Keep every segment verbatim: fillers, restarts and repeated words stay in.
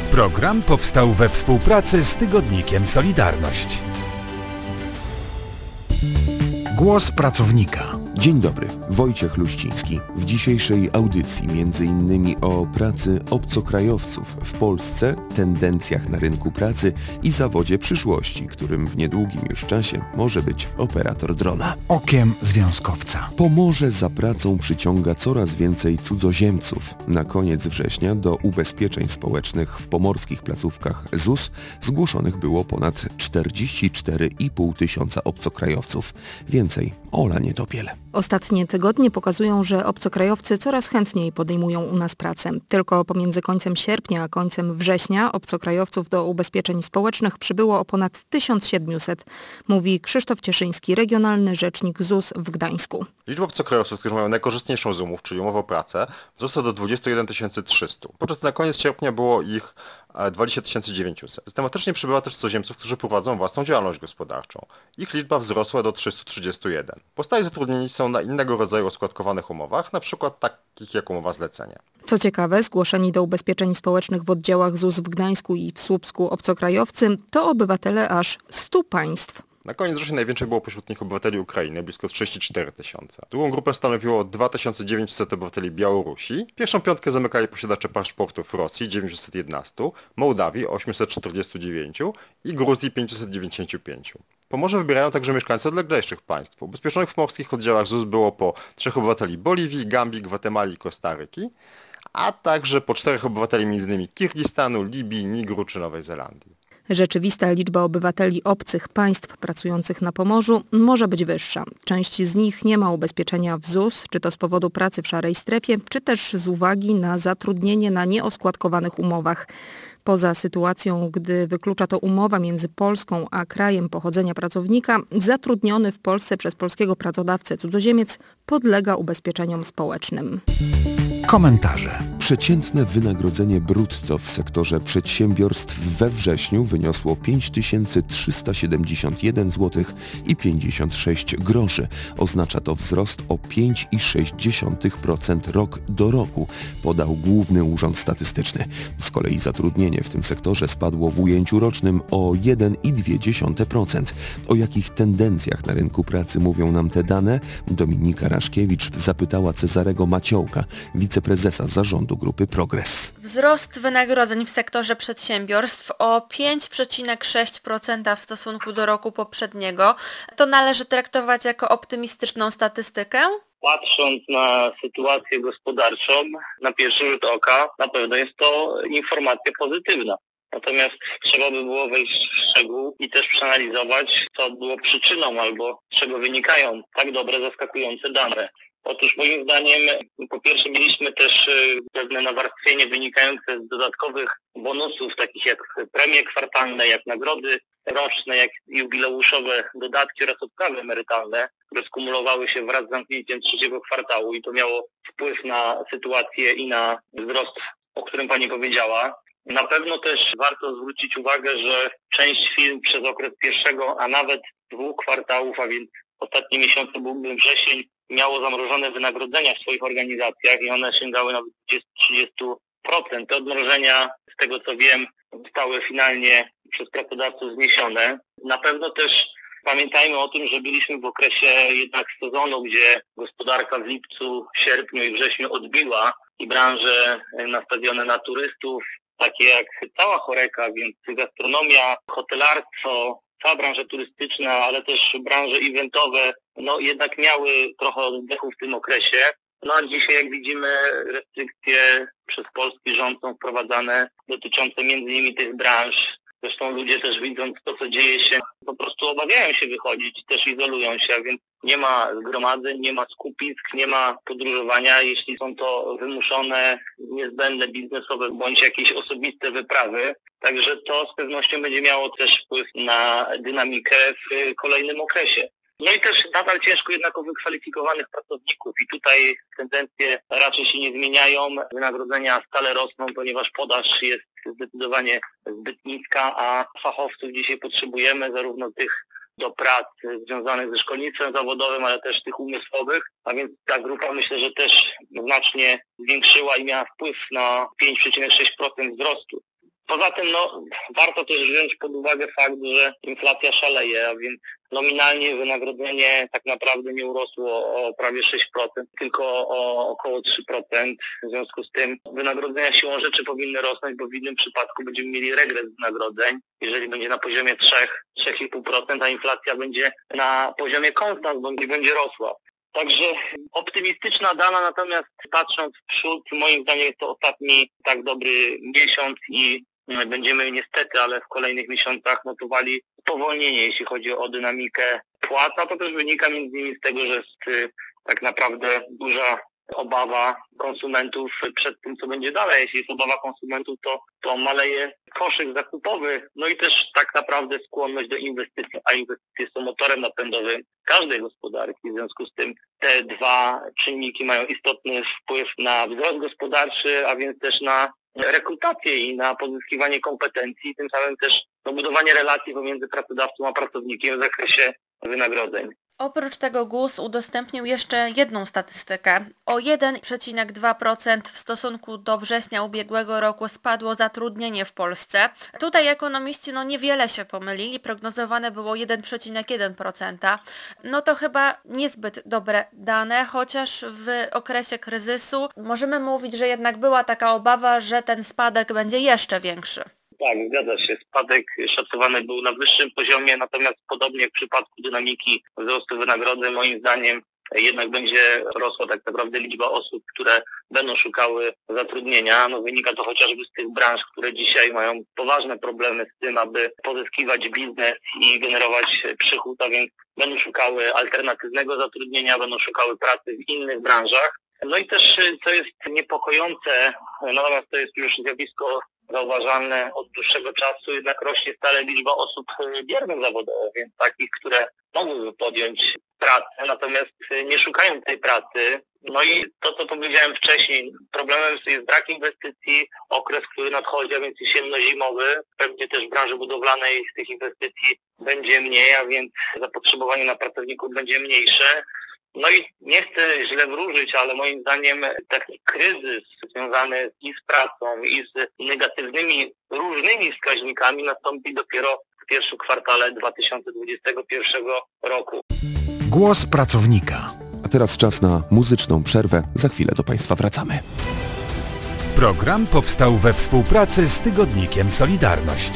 Program powstał we współpracy z tygodnikiem Solidarność. Głos pracownika. Dzień dobry, Wojciech Luściński. W dzisiejszej audycji między innymi o pracy obcokrajowców w Polsce, tendencjach na rynku pracy i zawodzie przyszłości, którym w niedługim już czasie może być operator drona. Okiem związkowca. Pomorze za pracą przyciąga coraz więcej cudzoziemców. Na koniec września do ubezpieczeń społecznych w pomorskich placówkach Z U S zgłoszonych było ponad czterdzieści cztery i pół tysiąca obcokrajowców. Więcej Ola Nietopiel. Ostatnie tygodnie pokazują, że obcokrajowcy coraz chętniej podejmują u nas pracę. Tylko pomiędzy końcem sierpnia a końcem września obcokrajowców do ubezpieczeń społecznych przybyło o ponad tysiąc siedemset, mówi Krzysztof Cieszyński, regionalny rzecznik Z U S w Gdańsku. Liczba obcokrajowców, którzy mają najkorzystniejszą z umów, czyli umowę o pracę, wzrosła do dwudziestu jeden tysięcy trzystu. Podczas na koniec sierpnia było ich dwadzieścia tysięcy dziewięćset. Systematycznie przybywa też cudzoziemców, którzy prowadzą własną działalność gospodarczą. Ich liczba wzrosła do trzystu trzydziestu jeden. Pozostali zatrudnieni są na innego rodzaju oskładkowanych umowach, np. takich jak umowa zlecenia. Co ciekawe, zgłoszeni do ubezpieczeń społecznych w oddziałach Z U S w Gdańsku i w Słupsku obcokrajowcy to obywatele aż stu państw. Na koniec września najwięcej było pośród nich obywateli Ukrainy, blisko trzydzieści cztery tysiące. Drugą grupę stanowiło dwa tysiące dziewięćset obywateli Białorusi. Pierwszą piątkę zamykali posiadacze paszportów Rosji dziewięćset jedenaście, Mołdawii osiemset czterdzieści dziewięć i Gruzji pięćset dziewięćdziesiąt pięć. Pomorze wybierają także mieszkańcy odleglejszych państw. Ubezpieczonych w pomorskich oddziałach Z U S było po trzech obywateli Boliwii, Gambii, Gwatemali i Kostaryki, a także po czterech obywateli m.in. Kirgistanu, Libii, Nigru czy Nowej Zelandii. Rzeczywista liczba obywateli obcych państw pracujących na Pomorzu może być wyższa. Część z nich nie ma ubezpieczenia w Z U S, czy to z powodu pracy w szarej strefie, czy też z uwagi na zatrudnienie na nieoskładkowanych umowach. Poza sytuacją, gdy wyklucza to umowa między Polską a krajem pochodzenia pracownika, zatrudniony w Polsce przez polskiego pracodawcę cudzoziemiec podlega ubezpieczeniom społecznym. Komentarze. Przeciętne wynagrodzenie brutto w sektorze przedsiębiorstw we wrześniu wyniosło pięć tysięcy trzysta siedemdziesiąt jeden złotych i pięćdziesiąt sześć groszy. Oznacza to wzrost o pięć przecinek sześć procent rok do roku, podał Główny Urząd Statystyczny. Z kolei zatrudnienie w tym sektorze spadło w ujęciu rocznym o jeden przecinek dwa procent. O jakich tendencjach na rynku pracy mówią nam te dane? Dominika Raszkiewicz zapytała Cezarego Maciołka, wiceprezesa zarządu grupy Progres. Wzrost wynagrodzeń w sektorze przedsiębiorstw o pięć przecinek sześć procent w stosunku do roku poprzedniego. To należy traktować jako optymistyczną statystykę? Patrząc na sytuację gospodarczą, na pierwszy rzut oka, na pewno jest to informacja pozytywna. Natomiast trzeba by było wejść w szczegół i też przeanalizować, co było przyczyną albo z czego wynikają tak dobre, zaskakujące dane. Otóż moim zdaniem po pierwsze mieliśmy też pewne nawarstwienie wynikające z dodatkowych bonusów, takich jak premie kwartalne, jak nagrody roczne, jak jubileuszowe dodatki oraz odprawy emerytalne, które skumulowały się wraz z zamknięciem trzeciego kwartału i to miało wpływ na sytuację i na wzrost, o którym Pani powiedziała. Na pewno też warto zwrócić uwagę, że część firm przez okres pierwszego, a nawet dwóch kwartałów, a więc ostatnie miesiące byłby wrzesień, miało zamrożone wynagrodzenia w swoich organizacjach i one sięgały nawet dwadzieścia do trzydziestu procent. Te odmrożenia, z tego co wiem, zostały finalnie przez pracodawców zniesione. Na pewno też pamiętajmy o tym, że byliśmy w okresie jednak sezonu, gdzie gospodarka w lipcu, sierpniu i wrześniu odbiła i branże nastawione na turystów, takie jak cała Horeca, więc gastronomia, hotelarstwo, cała branża turystyczna, ale też branże eventowe, no jednak miały trochę oddechu w tym okresie. No a dzisiaj, jak widzimy, restrykcje przez polski rząd są wprowadzane dotyczące między innymi tych branż. Zresztą ludzie też widząc to, co dzieje się, po prostu obawiają się wychodzić, też izolują się, a więc nie ma zgromadzeń, nie ma skupisk, nie ma podróżowania, jeśli są to wymuszone, niezbędne biznesowe bądź jakieś osobiste wyprawy. Także to z pewnością będzie miało też wpływ na dynamikę w kolejnym okresie. No i też nadal ciężko jednak o wykwalifikowanych pracowników i tutaj tendencje raczej się nie zmieniają. Wynagrodzenia stale rosną, ponieważ podaż jest zdecydowanie zbyt niska, a fachowców dzisiaj potrzebujemy, zarówno tych do prac związanych ze szkolnictwem zawodowym, ale też tych umysłowych, a więc ta grupa myślę, że też znacznie zwiększyła i miała wpływ na pięć przecinek sześć procent wzrostu. Poza tym no, warto też wziąć pod uwagę fakt, że inflacja szaleje, a więc nominalnie wynagrodzenie tak naprawdę nie urosło o prawie sześć procent, tylko o około trzy procent. W związku z tym wynagrodzenia siłą rzeczy powinny rosnąć, bo w innym przypadku będziemy mieli regres wynagrodzeń. Jeżeli będzie na poziomie trzy do trzech i pół procent, a inflacja będzie na poziomie konstans, bo nie będzie rosła. Także optymistyczna dana, natomiast patrząc w przód, moim zdaniem jest to ostatni tak dobry miesiąc i będziemy niestety, ale w kolejnych miesiącach notowali spowolnienie, jeśli chodzi o dynamikę płac, a to też wynika między innymi z tego, że jest tak naprawdę duża obawa konsumentów przed tym, co będzie dalej. Jeśli jest obawa konsumentów, to, to maleje koszyk zakupowy, no i też tak naprawdę skłonność do inwestycji, a inwestycje są motorem napędowym każdej gospodarki. W związku z tym te dwa czynniki mają istotny wpływ na wzrost gospodarczy, a więc też na rekrutację i na pozyskiwanie kompetencji, tym samym też no, budowanie relacji pomiędzy pracodawcą a pracownikiem w zakresie wynagrodzeń. Oprócz tego G U S udostępnił jeszcze jedną statystykę. O jeden przecinek dwa procent w stosunku do września ubiegłego roku spadło zatrudnienie w Polsce. Tutaj ekonomiści no niewiele się pomylili, prognozowane było jeden przecinek jeden procent. No to chyba niezbyt dobre dane, chociaż w okresie kryzysu możemy mówić, że jednak była taka obawa, że ten spadek będzie jeszcze większy. Tak, zgadza się. Spadek szacowany był na wyższym poziomie, natomiast podobnie w przypadku dynamiki wzrostu wynagrodzeń, moim zdaniem jednak będzie rosła tak naprawdę liczba osób, które będą szukały zatrudnienia. No, wynika to chociażby z tych branż, które dzisiaj mają poważne problemy z tym, aby pozyskiwać biznes i generować przychód, a więc będą szukały alternatywnego zatrudnienia, będą szukały pracy w innych branżach. No i też, co jest niepokojące, natomiast to jest już zjawisko zauważalne od dłuższego czasu, jednak rośnie stale liczba osób biernych zawodowo, więc takich, które mogłyby podjąć pracę, natomiast nie szukają tej pracy. No i to, co powiedziałem wcześniej, problemem jest brak inwestycji, okres, który nadchodzi, a więc jesienno-zimowy. Pewnie też w branży budowlanej z tych inwestycji będzie mniej, a więc zapotrzebowanie na pracowników będzie mniejsze. No i nie chcę źle wróżyć, ale moim zdaniem taki kryzys związany i z pracą, i z negatywnymi różnymi wskaźnikami nastąpi dopiero w pierwszym kwartale dwa tysiące dwudziestego pierwszego roku. Głos pracownika. A teraz czas na muzyczną przerwę. Za chwilę do Państwa wracamy. Program powstał we współpracy z tygodnikiem Solidarność.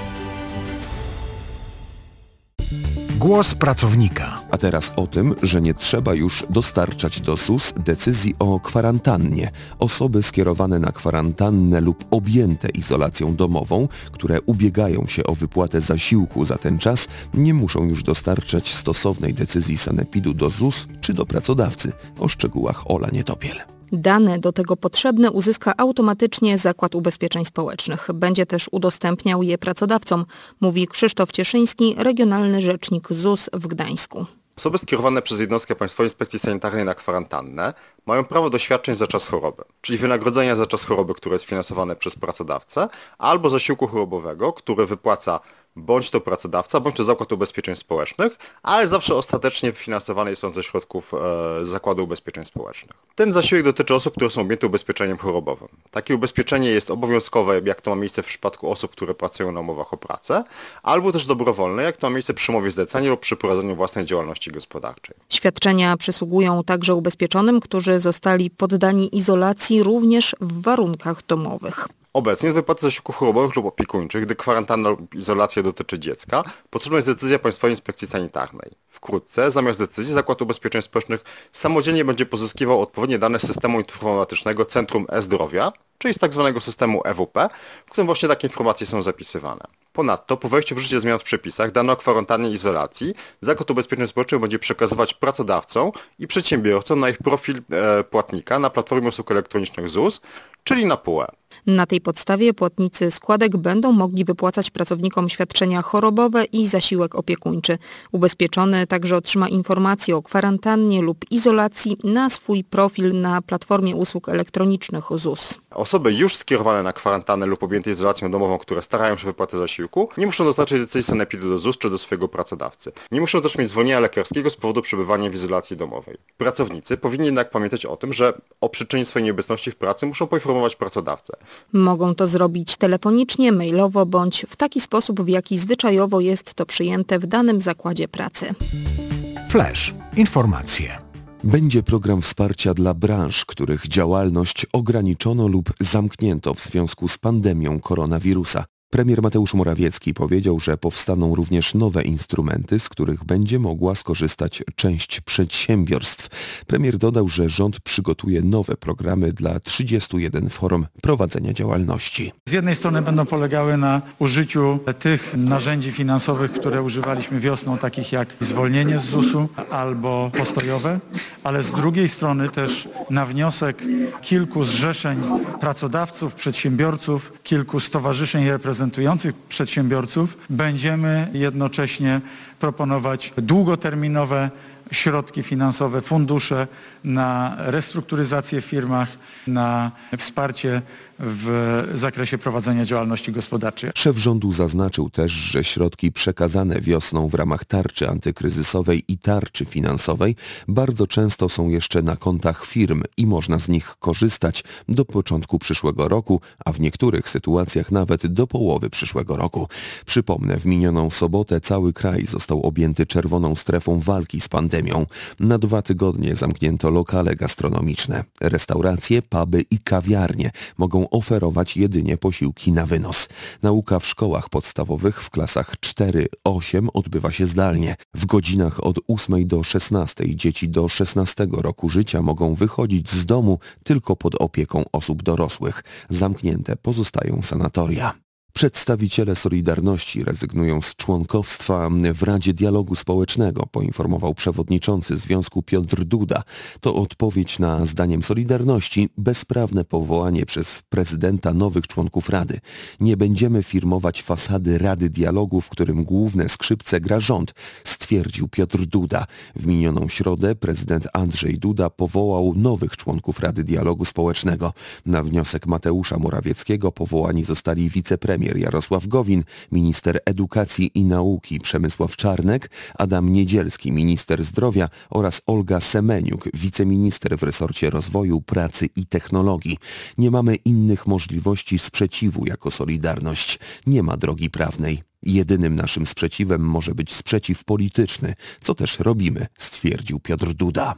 Głos pracownika. A teraz o tym, że nie trzeba już dostarczać do Z U S decyzji o kwarantannie. Osoby skierowane na kwarantannę lub objęte izolacją domową, które ubiegają się o wypłatę zasiłku za ten czas, nie muszą już dostarczać stosownej decyzji sanepidu do Z U S czy do pracodawcy. O szczegółach Ola Nietopiel. Dane do tego potrzebne uzyska automatycznie Zakład Ubezpieczeń Społecznych. Będzie też udostępniał je pracodawcom, mówi Krzysztof Cieszyński, regionalny rzecznik Z U S w Gdańsku. Osoby skierowane przez jednostkę Państwowej Inspekcji Sanitarnej na kwarantannę mają prawo do świadczeń za czas choroby, czyli wynagrodzenia za czas choroby, które jest finansowane przez pracodawcę, albo zasiłku chorobowego, który wypłaca bądź to pracodawca, bądź to Zakład Ubezpieczeń Społecznych, ale zawsze ostatecznie finansowany jest on ze środków e, Zakładu Ubezpieczeń Społecznych. Ten zasiłek dotyczy osób, które są objęte ubezpieczeniem chorobowym. Takie ubezpieczenie jest obowiązkowe, jak to ma miejsce w przypadku osób, które pracują na umowach o pracę, albo też dobrowolne, jak to ma miejsce przy umowie zlecenia lub przy prowadzeniu własnej działalności gospodarczej. Świadczenia przysługują także ubezpieczonym, którzy zostali poddani izolacji również w warunkach domowych. Obecnie z wypłaty zasiłków chorobowych lub opiekuńczych, gdy kwarantanna lub izolacja dotyczy dziecka, potrzebna jest decyzja Państwowej Inspekcji Sanitarnej. Wkrótce, zamiast decyzji, Zakład Ubezpieczeń Społecznych samodzielnie będzie pozyskiwał odpowiednie dane z systemu informatycznego Centrum E-Zdrowia, czyli z tak zwanego systemu E W P, w którym właśnie takie informacje są zapisywane. Ponadto, po wejściu w życie zmian w przepisach, dane o kwarantannie i izolacji Zakład Ubezpieczeń Społecznych będzie przekazywać pracodawcom i przedsiębiorcom na ich profil e, płatnika na Platformie Usług Elektronicznych Z U S, czyli na P U E. Na tej podstawie płatnicy składek będą mogli wypłacać pracownikom świadczenia chorobowe i zasiłek opiekuńczy. Ubezpieczony także otrzyma informacje o kwarantannie lub izolacji na swój profil na Platformie Usług Elektronicznych Z U S. Osoby już skierowane na kwarantannę lub objęte izolacją domową, które starają się o wypłatę zasiłku, nie muszą dostarczyć decyzji sanepidu do Z U S czy do swojego pracodawcy. Nie muszą też mieć zwolnienia lekarskiego z powodu przebywania w izolacji domowej. Pracownicy powinni jednak pamiętać o tym, że o przyczynie swojej nieobecności w pracy muszą poinformować pracodawcę. Mogą to zrobić telefonicznie, mailowo bądź w taki sposób, w jaki zwyczajowo jest to przyjęte w danym zakładzie pracy. Flash. Informacje. Będzie program wsparcia dla branż, których działalność ograniczono lub zamknięto w związku z pandemią koronawirusa. Premier Mateusz Morawiecki powiedział, że powstaną również nowe instrumenty, z których będzie mogła skorzystać część przedsiębiorstw. Premier dodał, że rząd przygotuje nowe programy dla trzydziestu jeden form prowadzenia działalności. Z jednej strony będą polegały na użyciu tych narzędzi finansowych, które używaliśmy wiosną, takich jak zwolnienie z zusu albo postojowe, ale z drugiej strony też na wniosek kilku zrzeszeń pracodawców, przedsiębiorców, kilku stowarzyszeń reprezentujących przedsiębiorców będziemy jednocześnie proponować długoterminowe środki finansowe, fundusze na restrukturyzację w firmach, na wsparcie w zakresie prowadzenia działalności gospodarczej. Szef rządu zaznaczył też, że środki przekazane wiosną w ramach tarczy antykryzysowej i tarczy finansowej bardzo często są jeszcze na kontach firm i można z nich korzystać do początku przyszłego roku, a w niektórych sytuacjach nawet do połowy przyszłego roku. Przypomnę, w minioną sobotę cały kraj został objęty czerwoną strefą walki z pandemią. Na dwa tygodnie zamknięto lokale gastronomiczne. Restauracje, puby i kawiarnie mogą oferować jedynie posiłki na wynos. Nauka w szkołach podstawowych w klasach cztery osiem odbywa się zdalnie. W godzinach od ósmej do szesnastej dzieci do szesnastego roku życia mogą wychodzić z domu tylko pod opieką osób dorosłych. Zamknięte pozostają sanatoria. Przedstawiciele Solidarności rezygnują z członkostwa w Radzie Dialogu Społecznego, poinformował przewodniczący związku Piotr Duda. To odpowiedź na, zdaniem Solidarności, bezprawne powołanie przez prezydenta nowych członków Rady. Nie będziemy firmować fasady Rady Dialogu, w którym główne skrzypce gra rząd, stwierdził Piotr Duda. W minioną środę prezydent Andrzej Duda powołał nowych członków Rady Dialogu Społecznego. Na wniosek Mateusza Morawieckiego powołani zostali wicepremier Jarosław Gowin, minister edukacji i nauki Przemysław Czarnek, Adam Niedzielski, minister zdrowia oraz Olga Semeniuk, wiceminister w resorcie rozwoju, pracy i technologii. Nie mamy innych możliwości sprzeciwu jako Solidarność. Nie ma drogi prawnej. Jedynym naszym sprzeciwem może być sprzeciw polityczny, co też robimy, stwierdził Piotr Duda.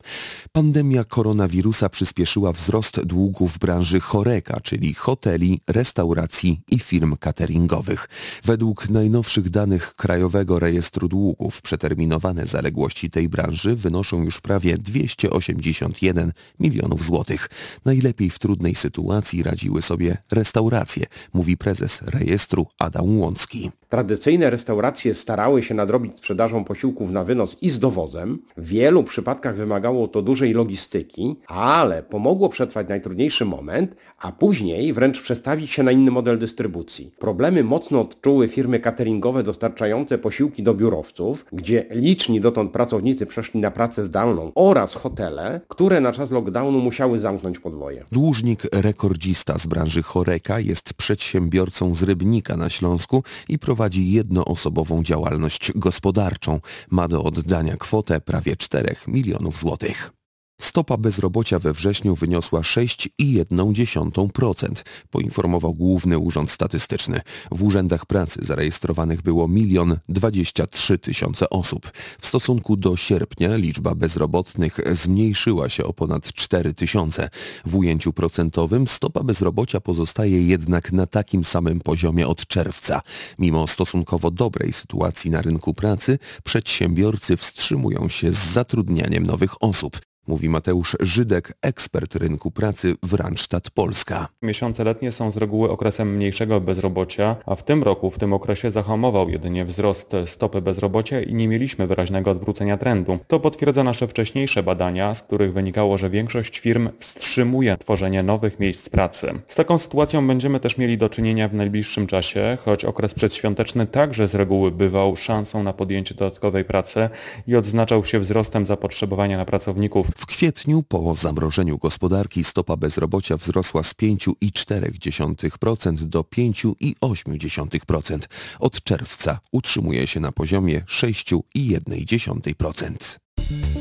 Pandemia koronawirusa przyspieszyła wzrost długów w branży Horeca, czyli hoteli, restauracji i firm cateringowych. Według najnowszych danych Krajowego Rejestru Długów przeterminowane zaległości tej branży wynoszą już prawie dwieście osiemdziesiąt jeden milionów złotych. Najlepiej w trudnej sytuacji radziły sobie restauracje, mówi prezes rejestru Adam Łącki. Tradycyjne restauracje starały się nadrobić sprzedażą posiłków na wynos i z dowozem. W wielu przypadkach wymagało to dużej logistyki, ale pomogło przetrwać najtrudniejszy moment, a później wręcz przestawić się na inny model dystrybucji. Problemy mocno odczuły firmy cateringowe dostarczające posiłki do biurowców, gdzie liczni dotąd pracownicy przeszli na pracę zdalną, oraz hotele, które na czas lockdownu musiały zamknąć podwoje. Dłużnik rekordzista z branży Horeca jest przedsiębiorcą z Rybnika na Śląsku i prowadzi jednoosobową działalność gospodarczą. Ma do oddania kwotę prawie czterech milionów złotych. Stopa bezrobocia we wrześniu wyniosła sześć przecinek jeden procent, poinformował Główny Urząd Statystyczny. W urzędach pracy zarejestrowanych było milion dwadzieścia trzy tysiące osób. W stosunku do sierpnia liczba bezrobotnych zmniejszyła się o ponad cztery tysiące. W ujęciu procentowym stopa bezrobocia pozostaje jednak na takim samym poziomie od czerwca. Mimo stosunkowo dobrej sytuacji na rynku pracy, przedsiębiorcy wstrzymują się z zatrudnianiem nowych osób. Mówi Mateusz Żydek, ekspert rynku pracy w Randstad Polska. Miesiące letnie są z reguły okresem mniejszego bezrobocia, a w tym roku w tym okresie zahamował jedynie wzrost stopy bezrobocia i nie mieliśmy wyraźnego odwrócenia trendu. To potwierdza nasze wcześniejsze badania, z których wynikało, że większość firm wstrzymuje tworzenie nowych miejsc pracy. Z taką sytuacją będziemy też mieli do czynienia w najbliższym czasie, choć okres przedświąteczny także z reguły bywał szansą na podjęcie dodatkowej pracy i odznaczał się wzrostem zapotrzebowania na pracowników. W kwietniu po zamrożeniu gospodarki stopa bezrobocia wzrosła z pięć przecinek cztery procent do pięć przecinek osiem procent. Od czerwca utrzymuje się na poziomie sześć przecinek jeden procent.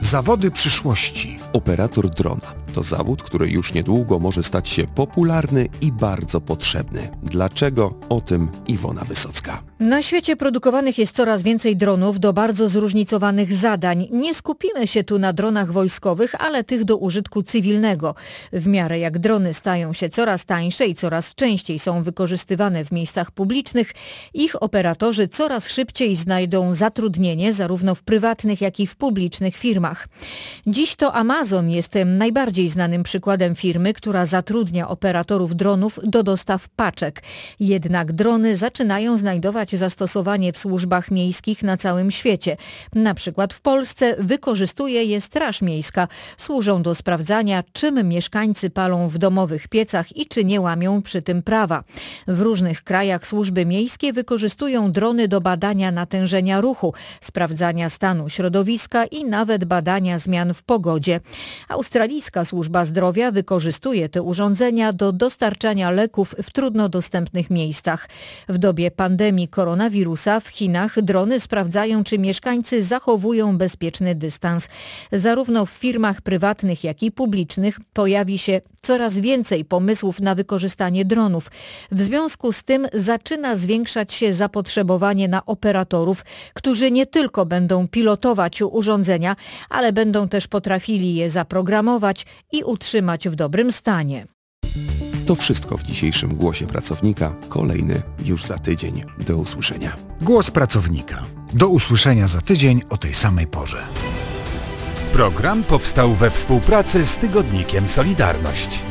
Zawody przyszłości. Operator drona to zawód, który już niedługo może stać się popularny i bardzo potrzebny. Dlaczego? O tym Iwona Wysocka. Na świecie produkowanych jest coraz więcej dronów do bardzo zróżnicowanych zadań. Nie skupimy się tu na dronach wojskowych, ale tych do użytku cywilnego. W miarę jak drony stają się coraz tańsze i coraz częściej są wykorzystywane w miejscach publicznych, ich operatorzy coraz szybciej znajdą zatrudnienie zarówno w prywatnych, jak i w publicznych firmach. Dziś to Amazon jest najbardziej znanym przykładem firmy, która zatrudnia operatorów dronów do dostaw paczek. Jednak drony zaczynają znajdować zastosowanie w służbach miejskich na całym świecie. Na przykład w Polsce wykorzystuje je Straż Miejska. Służą do sprawdzania, czym mieszkańcy palą w domowych piecach i czy nie łamią przy tym prawa. W różnych krajach służby miejskie wykorzystują drony do badania natężenia ruchu, sprawdzania stanu środowiska i nawet badania zmian w pogodzie. Australijska służba zdrowia wykorzystuje te urządzenia do dostarczania leków w trudno dostępnych miejscach. W dobie pandemii koronawirusa w Chinach drony sprawdzają, czy mieszkańcy zachowują bezpieczny dystans. Zarówno w firmach prywatnych, jak i publicznych pojawi się coraz więcej pomysłów na wykorzystanie dronów. W związku z tym zaczyna zwiększać się zapotrzebowanie na operatorów, którzy nie tylko będą pilotować urządzenia, ale będą też potrafili je zaprogramować i utrzymać w dobrym stanie. To wszystko w dzisiejszym Głosie Pracownika. Kolejny już za tydzień. Do usłyszenia. Głos Pracownika. Do usłyszenia za tydzień o tej samej porze. Program powstał we współpracy z tygodnikiem Solidarność.